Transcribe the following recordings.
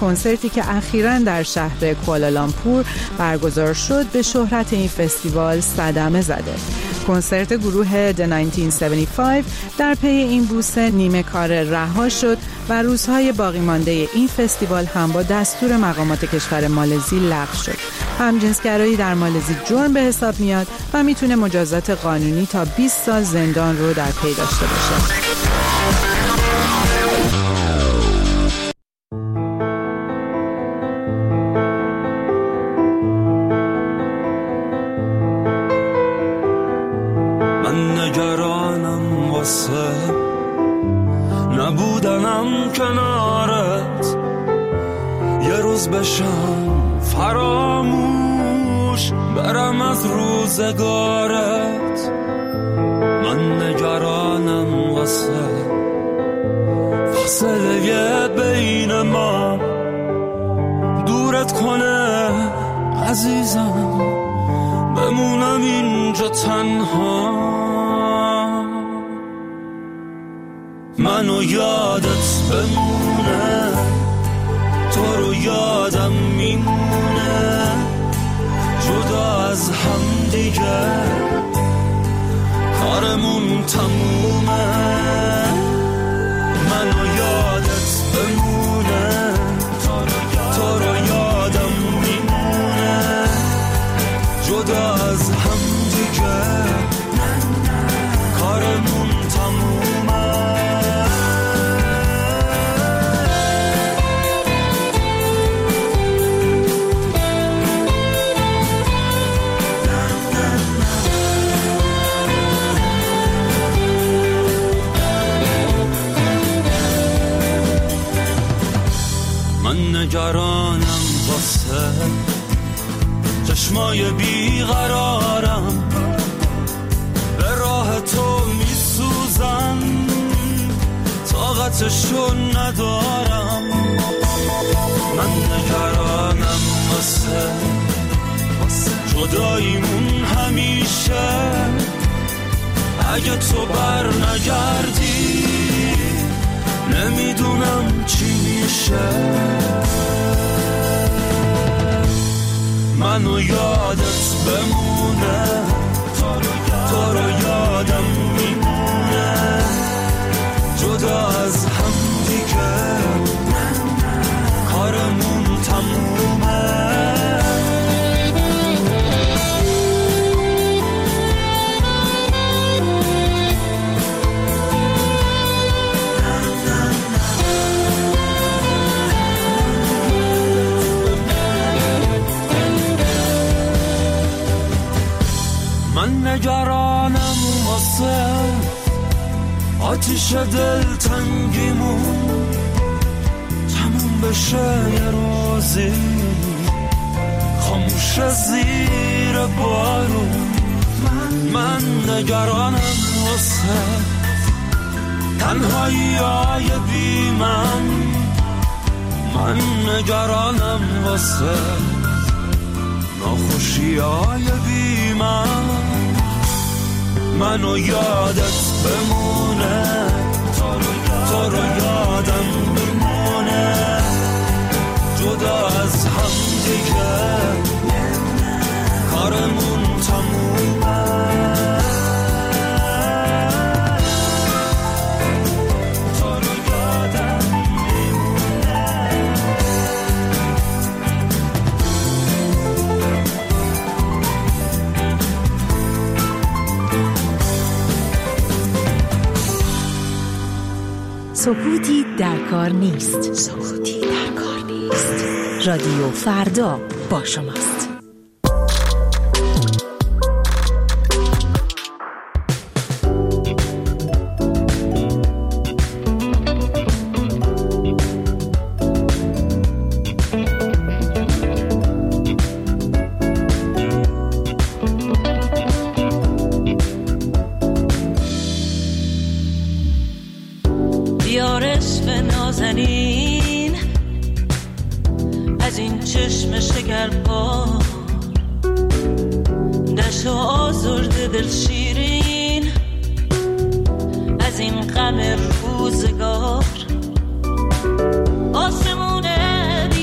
کنسرتی که اخیراً در شهر کوالالامپور برگزار شد به شهرت این فستیوال صدمه زده. کنسرت گروه The 1975 در پی این بوسه نیمه کار رها شد و روزهای باقی مانده این فستیوال هم با دستور مقامات کشور مالزی لغو شد. همجنسگرایی در مالزی جرم به حساب میاد و میتونه مجازات قانونی تا 20 سال زندان رو در پی داشته باشه. نبودنم کنارت یه روز بشم فراموش برم از روزگارت. من نگرانم واسه فاصله بین ما دورت کنه عزیزم، بمونم اینجا تنها. منو یادت بمونه، تو رو یادم میمونه، جدا از هم دیگه کارمون تمومه. منو یادت بمونه، تو رو یادم میمونه، جدا از هم دیگه کارمون تمومه. نگرانم واسه چشمای بیقرارم، به راه تو میسوزم، طاقتشو ندارم. من نگرانم واسه جداییمون همیشه، اگه تو بر نگردی نمیدونم چی میشه. منو یادت بمونه، تو رو یادم میمونه، جدا از هم دیگه کارمون تمومه. من نگرانم واسه آتیش دلتنگیمون تموم بشه یه روزی، خاموش زیر بارون. من نگرانم واسه تنهایی های بی من نگرانم واسه ناخوشی های بی منو یادت بمونه، تو رو یادم میمونه، جدا از هم دیگه کارمون تمومه. سکوتی در کار نیست. سکوتی در کار نیست. رادیو فردا با شماست. نازنین از این چشم شکرپا، دشت آزرده دل شیرین از این غم روزگار، آسمون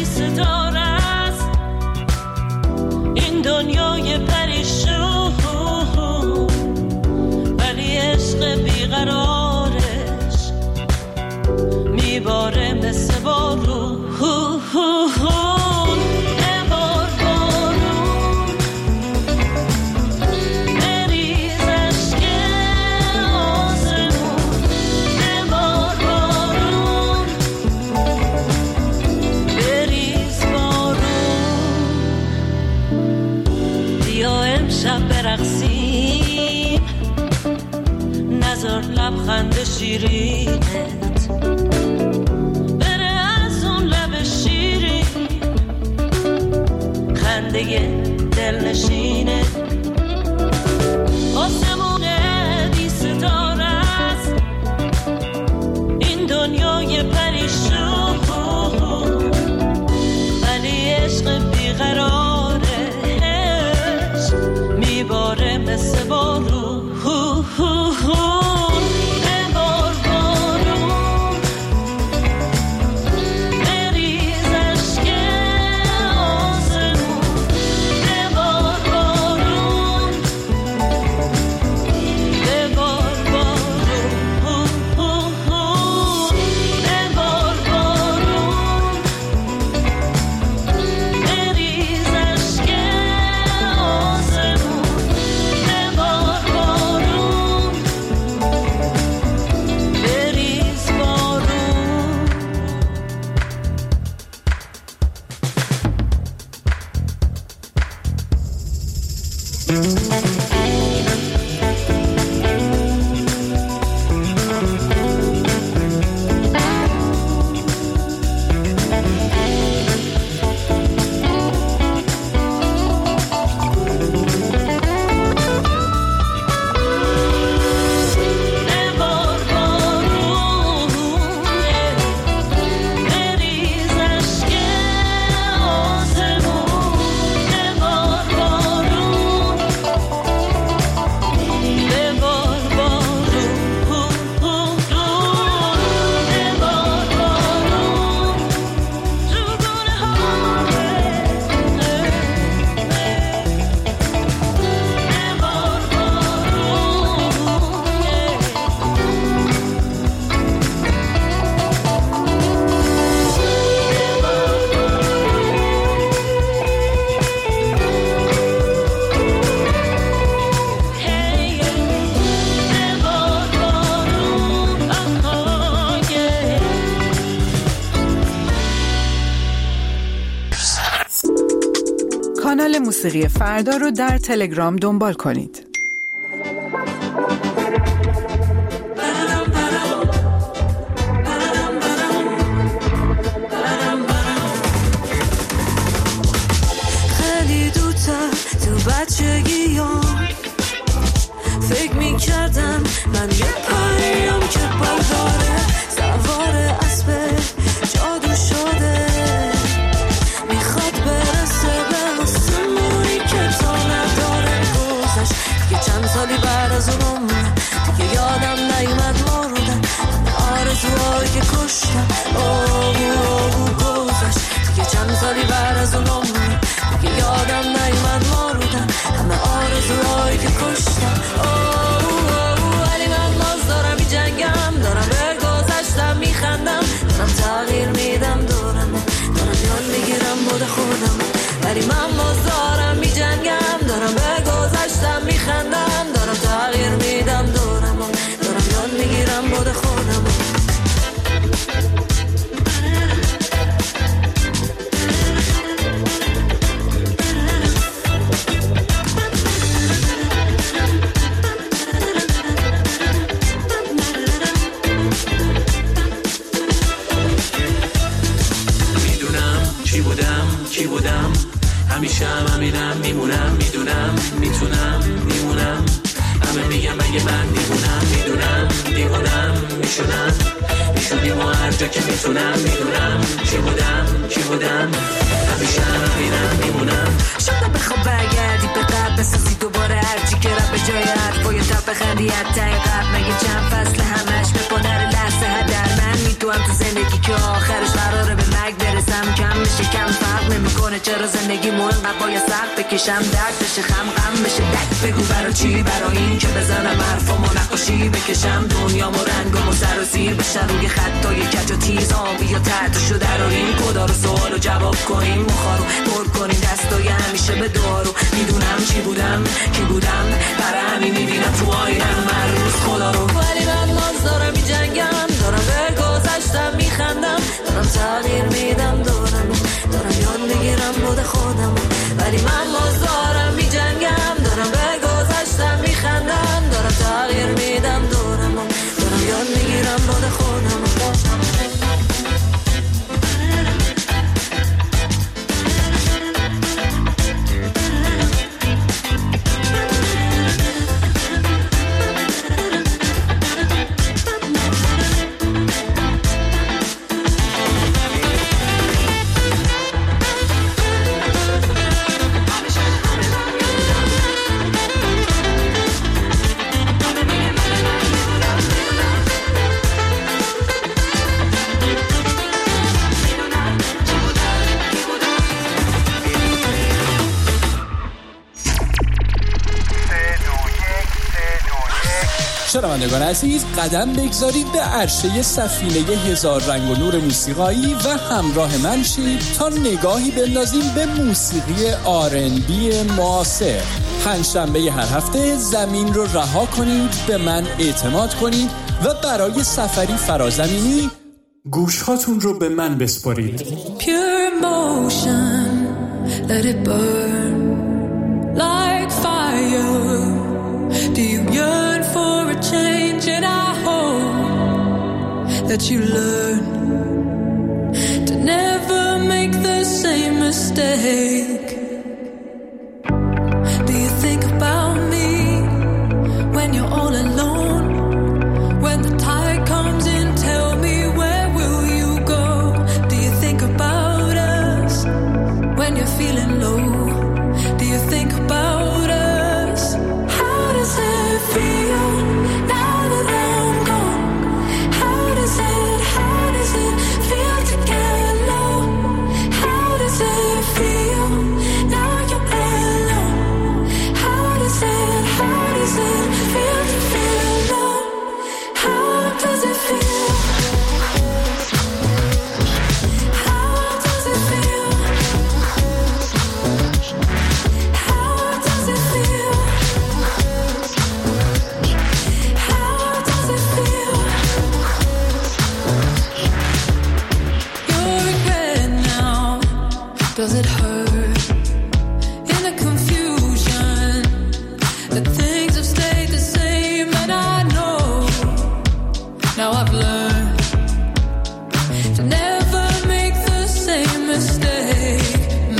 لبخند شیرینت بره از اون لب شیرین، خنده دلنشینه آسمون بی ستاره است، این دنیای پریشون ولی عشق بیقرارش میباره مثل بارون. کانال موسیقی فردا رو در تلگرام دنبال کنید. خیلی دوتر تو بچگیام فکر میکردم من یه پریم که برداره سوار اسب جادو شده، میخواد برسه به آسمونی که تا نداره گذشت. دیگه چند سالی بعد از اون عمر دیگه یادم نیومد مردن آرزوهایی که کشتم گذشت. دیگه چند سالی بعد از اون عمر دیگه یادم نیومد مردن همه آرزوهایی که کشتم. ولی من باز دارم می جنگم، دارم به گذشتم میخندم، دارم تغییر میدم دارم یاد میگیرم بود خودم. ولی من باز دارم می جنگم، دارم به گذشتم میخندم، دارم تغییر میدم دارم یاد میگیرم بود خودم. کی بودم همیشه همینم میمونم، میدونم میتونم میمونم، همه میگم اگه من دیوونم، میدونم دیوونم میشونیم و هر جا که میتونم، میدونم کی بودم همیشه همینم میمونم. شاید بخواب برگردی به قبل بسازی دوباره هرچی که رب به جای حرفای تب بخندی حتی قبل مگه چند فصل همش بپنر لحظه هدر من میدونم تو زندگی که آخرش قراره به مرگ برسم کم میشه کم فرق نمیکنه چرا زندگی مو انقدر باید سخت بکشم درد بشه غم بشه دک بگو برای چی برای این که بزنم حرفامو نقاشی بکشم دنیامو رنگامو سر و زیر بشه روی خطای کج و تیز آبی یا تحت شده رو این کدا رو جواب کنیم مخارو پر کنیم دستای همیشه به دارو میدونم چی بودم کی بودم برای همین میبینم تو آینم هر روز خدا رو ولی من ناز دارم میجنگم دارم به گذشتم میخندم دارم تغییر میدم دارم یاد میگیرم بود خودم ولی من ناز دارم میجنگم دارم به گذشتم میخندم دارم تغییر میدم دارم یاد میگیرم بود خودم شنوندگان عزیز قدم بگذارید به عرشه سفینه هزار رنگ و نور موسیقایی و همراه من شید تا نگاهی بندازیم به موسیقی R&B معاصر. پنجشنبه هر هفته زمین رو رها کنید، به من اعتماد کنید و برای سفری فرازمینی گوشهاتون رو به من بسپارید. Pure emotion, let it burn like fire. Do you yearn for a change? And I hope that you learn to never make the same mistake. Do you think about me when you're all alone? When the tide comes in, tell me where will you go? Do you think about us when you're feeling low? Do you think about us? How does it feel now that I'm gone? How does it feel to get low? How does it feel now you're alone? How does it feel to feel low? How does it feel? How does it feel? How does it feel? How does it feel? Your regret now, does it hurt? In the confusion, that things have stayed the same, and I know now I've learned to never make the same mistake.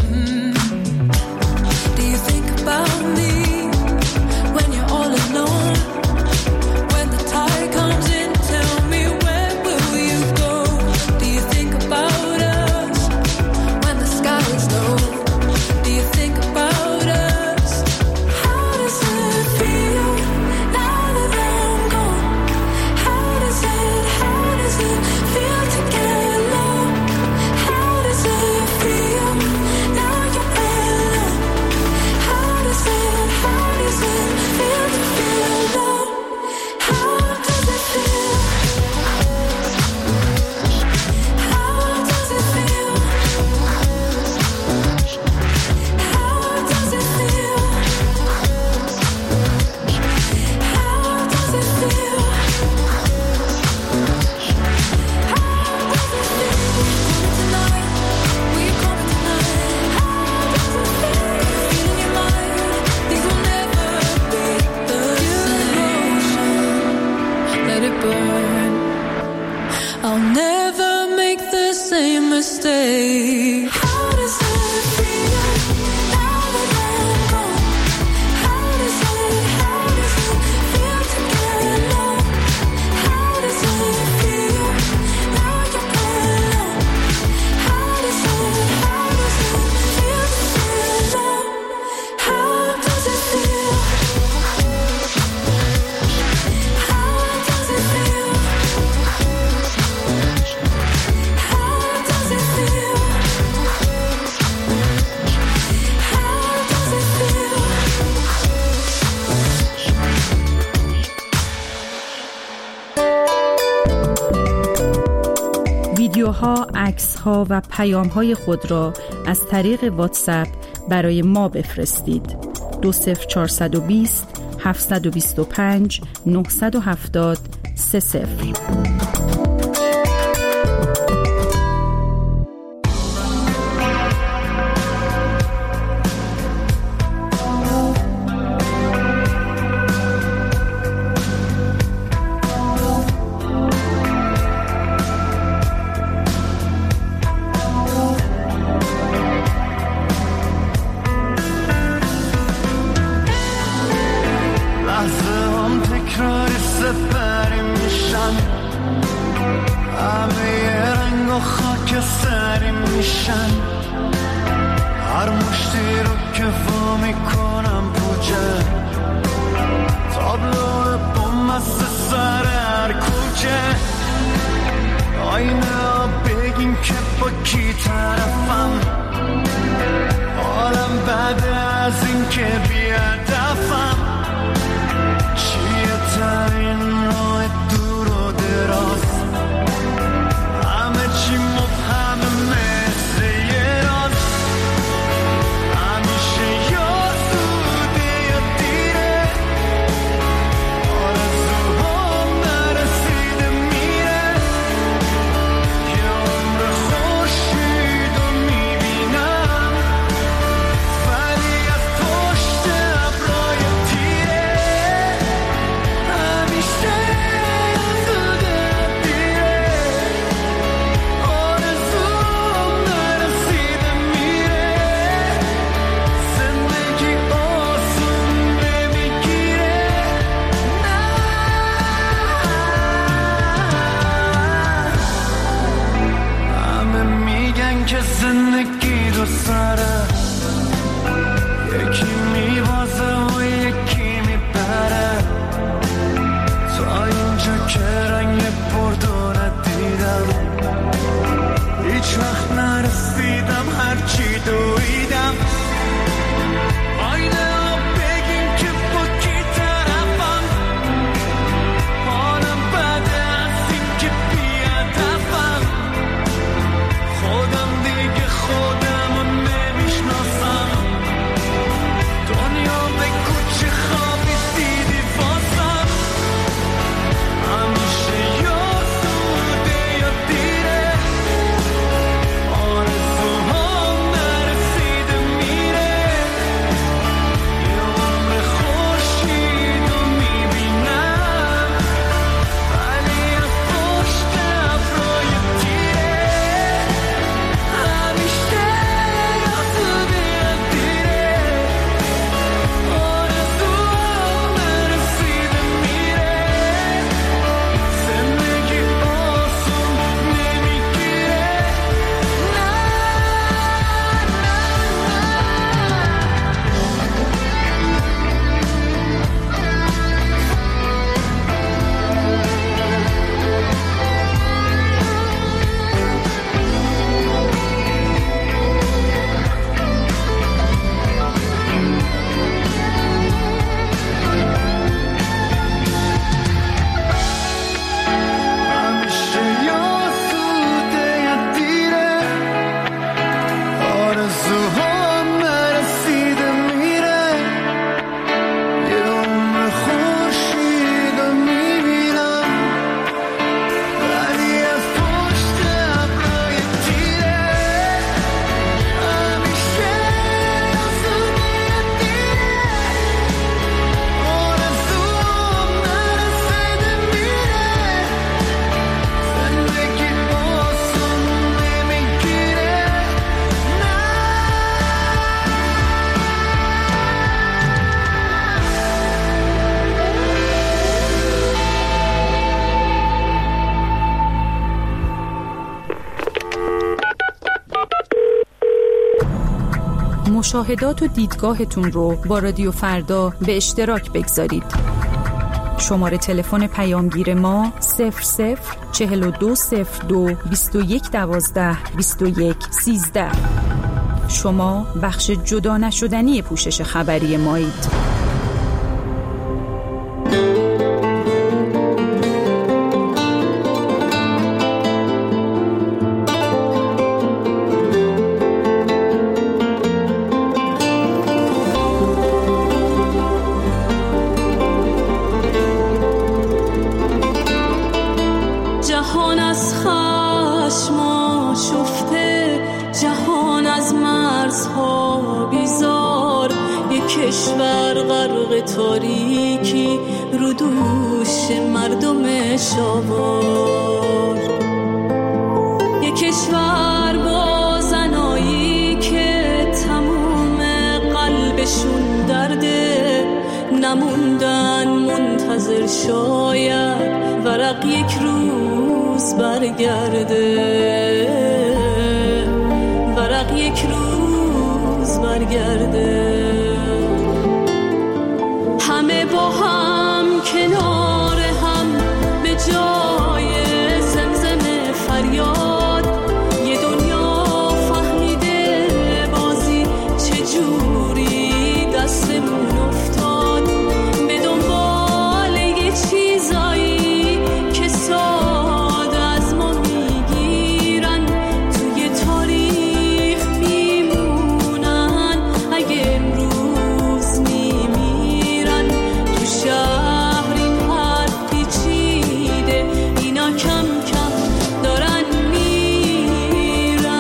Do you think about me when you're all alone? When the tide comes in, tell me where will you go? Do you think about us when the sky is low? ها، عکس ها و پیام های خود را از طریق واتساپ برای ما بفرستید. 20420 725 970 30. مشاهدات و دیدگاهتون رو با رادیو فردا به اشتراک بگذارید. شماره تلفن پیامگیر ما 004202 2112 2113. شما بخش جدا نشدنی پوشش خبری مایید. از مرزها بیزار، یک کشور غرق تاریکی رو دوش مردم شاوار، یک کشور با زنایی که تموم قلبشون درده، نموندن منتظر شاید ورق یک روز برگرده، ورق یک روز برگرده. همه با هم کنار هم به جای زمزم فریاد، یه دنیا فهمیده بازی چجوری دستمون افتاد، به دنبال یه چیزایی که ساده از ما میگیرن، توی تاریخ میمونن اگه امروز میمیرن. تو شهر این حد پیچیده، اینا کم کم دارن میرن.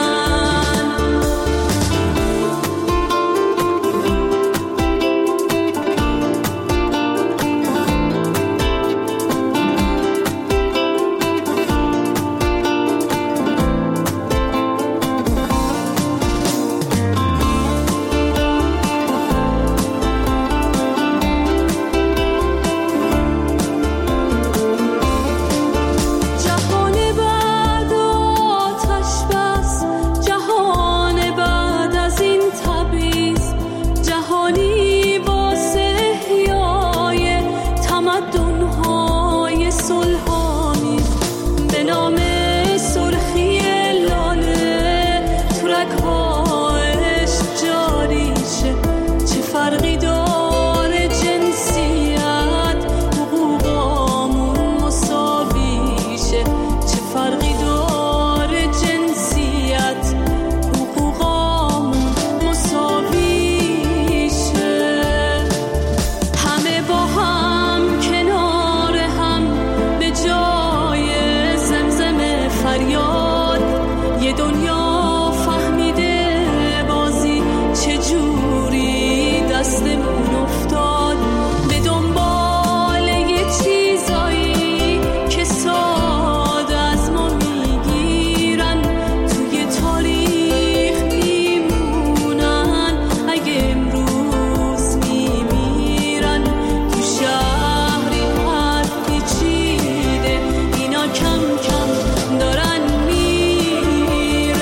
جهان بعد آتش بس، جهان بعد از این تبعیض، جهانی واسه احیای تمدن‌های صلح‌آمیز، به نام سرخی لاله تو رگ‌ها عشق جاری شه. چه فرقی داره جنسیت، حقوقامون مساوی شه. چه فرقی داره جنسیت، حقوقامون مساوی شه. همه با هم کنار هم به جای زمزم فریاد، یه دنیا فهمیده بازی چجوری دستمون افتاد، به دنبال یه چیزایی که ساده از ما میگیرن، توی تاریخ میمونن اگه امروز میمیرن. تو شهر این حد پیچیده، اینا کم کم دارن میرن.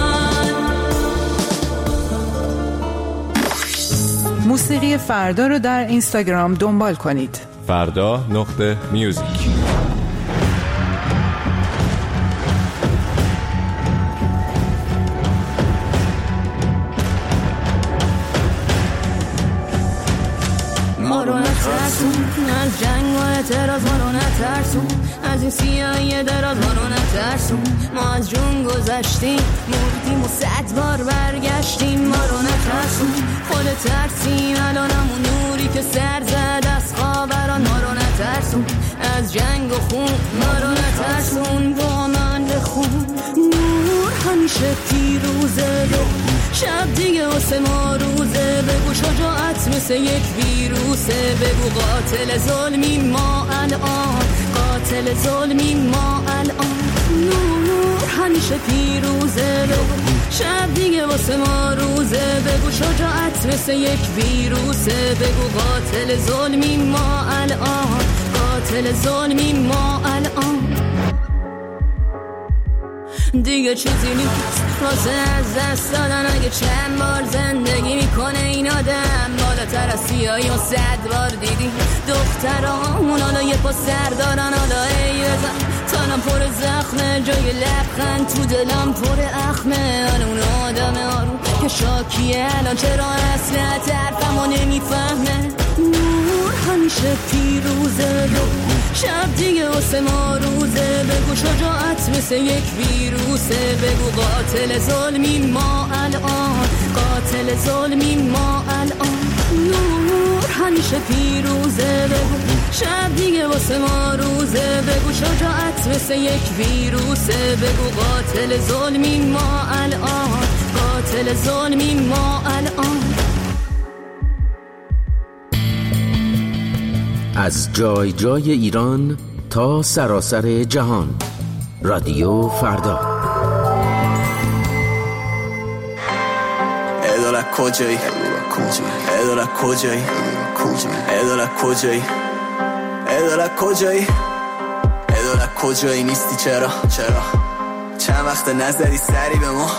موسیقی فردا رو در اینستاگرام دنبال کنید. فردا.میوزیک. ما رو نترسون از جنگ و اعتراض، ما رو نترسون از این سیاهی دراز، ما رو نترسون. ما از جون گذشتیم، مردیم و 100 بار برگشتیم. ما رو نترسون، خود ترسیم الانمون نوری که سر زد از خاوران. ما رو نترسون از جنگ و خون، ما رو نترسون با من بخون. نور همیشه پیروزه، شب دیگه واسه ما روزه. بگو شجاعت مثل یک ویروسه، بگو قاتل ظلمی ما الان، قاتل ظلمی ما الان. نور همیشه پیروزه، بگو شب دیگه واسه ما روزه. بگو شجاعت مثل یک ویروسه، بگو قاتل ظلمی ما الان، قاتل ظلمی ما الان. دیگه چیزی نیست واسه از دست دادن، اگه چند بار زندگی میکنه این آدم. بالاتر از سیاهی و 100 بار دیدی دخترامون، حالا یه پا سر دارن. حالا ای بزن تنم پر زخمه، جای لبخند تو دلم پر اخمه. اون آدم آروم که شاکیه الان چرا اصلا طرفمو نمیفهمه. نور همیشه پیروزه، شب دیگه واسه ما روزه. بگو شجاعت مثل یک ویروسه، بگو قاتل ظلمی ما الان، قاتل ظلمی ما الان. نور همیشه پیروزه، بگو شب دیگه واسه ما روزه. بگو شجاعت مثل یک ویروسه، بگو قاتل ظلمی ما الان، قاتل قاتل ظلمی ما الان. از جای جای ایران تا سراسر جهان، رادیو فردا. ادارت کجایی؟ ادارت کجایی؟ ادارت کجایی؟ ادارت کجایی؟ ادارت کجایی نیستی چرا؟ چند وقت نظری سری به ما؟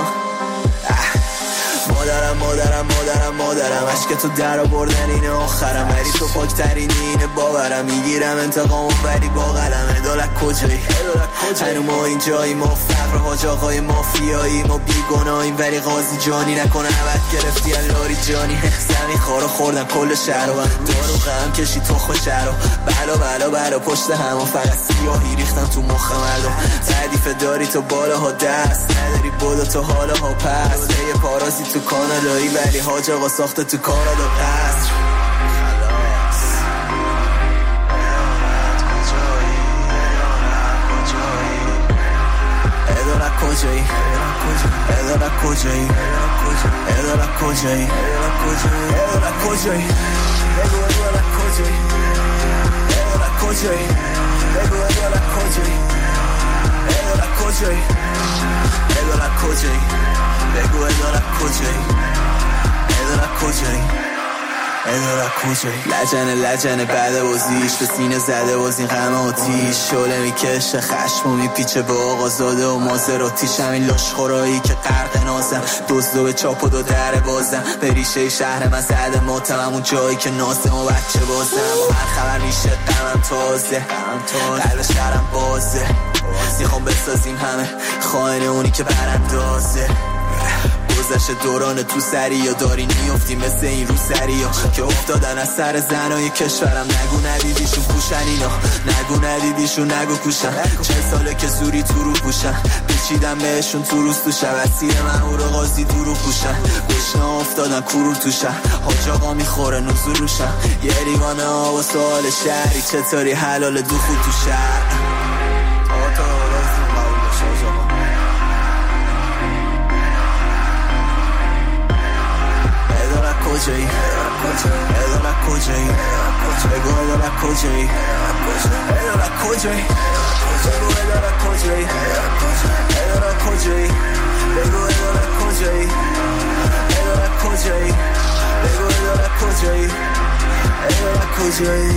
مادرم عشق تو در بردن اینه آخرم، ولی تو پاکترینی اینه باورم، میگیرم انتقامو ولی با قلم. ادالت کجایی؟ هنو ما اینجایی، ما فقر حاج آقای مافیایی، ما بیگناهیم ولی قاضی جانی نکنه عوض گرفتی اللاری جانی. زمین خارو خوردن کل شهر و دارو غم کشی تو خوش شهر و بلا پشت هم و فقط سیاهی ریختم تو مخ مردم. تعریف داری تو بالاها دست نداری بودا تو حالاها پس، یه پارازی تو کانادایی ولی حاج آقا ساخته تو کانادا قصر. ادارت کجایی؟ ادارت کجایی؟ ادارت کجایی؟ ادارت کجایی؟ بگو ادارت کجایی؟ ادارت کجایی؟ بگو ادارت کجایی؟ ادارت کجایی؟ ادارت کجایی؟ بگو ادارت کجایی؟ ادارت کجایی؟ ادارت کجایی؟ لجنه بعد بازیش به سینه زده باز این غم آتیش، شعله میکشه خشم و میپیچه به آقا زاده و مازراتیش. همین لاشخورایی که غرق نازم، دزدو به چاپ و دو در بازم، به ریشه شهر من زده ماتم، اون جایی که ناسم و بچه بازم. و هر خبر میشه غمم تازه، قلب شهرم بازه، میخوام بسازیم همه خائن اونی که براندازه. گذشت دوران تو سری یا داری میفتی مثل این رو سری ها که افتادن از سر زنای کشورم. نگو ندیدیشون پوشن اینا، نگو ندیدیشون نگو کوشن، 40 ساله که زوری تو رو پوشن، پیچیدم بهشون تو روز تو شب، اسیر من و قاضی تو رو پوشن، گشنه افتادن کرور تو شهر، حاج آقا میخوره نزول روشن، یه لیوانه ها و سوال شهری چطوری حلال دخول تو شهر. کجایی؟ ادارت کجایی؟ بگو ادارت کجایی؟ ادارت کجایی؟ بگو ادارت کجایی؟ ادارت کجایی؟ بگو ادارت کجایی؟ ادارت کجایی؟ بگو ادارت کجایی؟ ادارت کجایی؟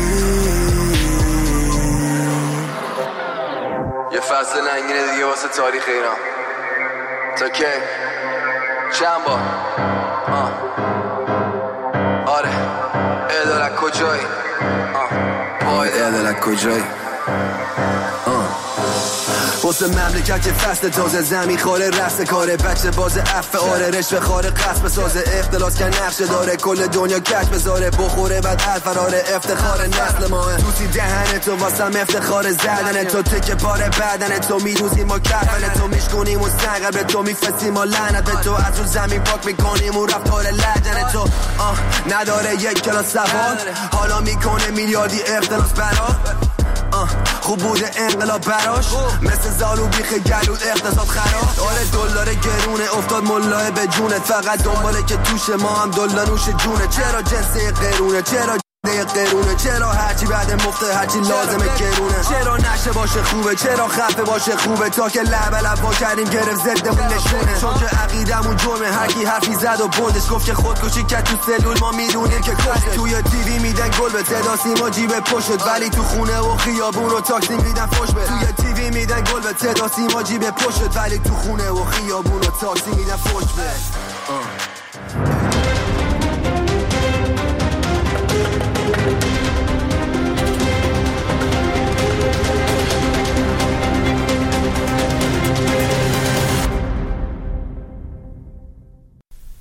یه فصل ننگینه دیگه واسه تاریخ ایران. تا که چند بار آره ادارت کجایی؟ ادارت کجایی؟ واسه مملکت که فصل تازه زمین خاره رفت کاره، بچه باز عفه آره رشوه خاره قصب سازه، اختلاس که نقشه داره کل دنیا کش بذاره، بخوره بعد الفراره افتخار نسل ماه، توسی دهنه تو واسم افتخار زدنه تو، تکه پاره بدنه تو، میروزیم ما کفنه تو، میشکنیم و سنگر به تو، میفسیم ما لعنت به تو، از رو زمین پاک میکنیم و رفتار لجنه تو. نداره یک کلاس سواد حالا میکنه میلیاردی اختلاس برا، خوب بوده انقلاب براش مثل زالو بیخ گلود اقتصاد خراب. آره دلار گرونه افتاد ملاه به جونت، فقط دنباله که توش ما هم دلار نوش جونه. چرا جنسه قرونه؟ چرا قرونه؟ چرا هرچی بعد مفته هرچی لازمه گرونه؟ چرا نشه باشه خوبه؟ چرا خفه باشه خوبه؟ تا که لب با کردیم گرفت زدمون نشونه، چون که عقیدمون جرمه. هرکی حرفی زد و بردش گفت که خودکشی کرد تو سلول، ما میدونیم که کشته. توی تیوی میدن گل به صدا سیما جیب پشت، ولی تو خونه و خیابون و تاکسی میدن فوش به. توی تیوی میدن گل به صدا سیما جیب پشت، ولی تو خونه و خیابون و تاکسی میدن فوش به.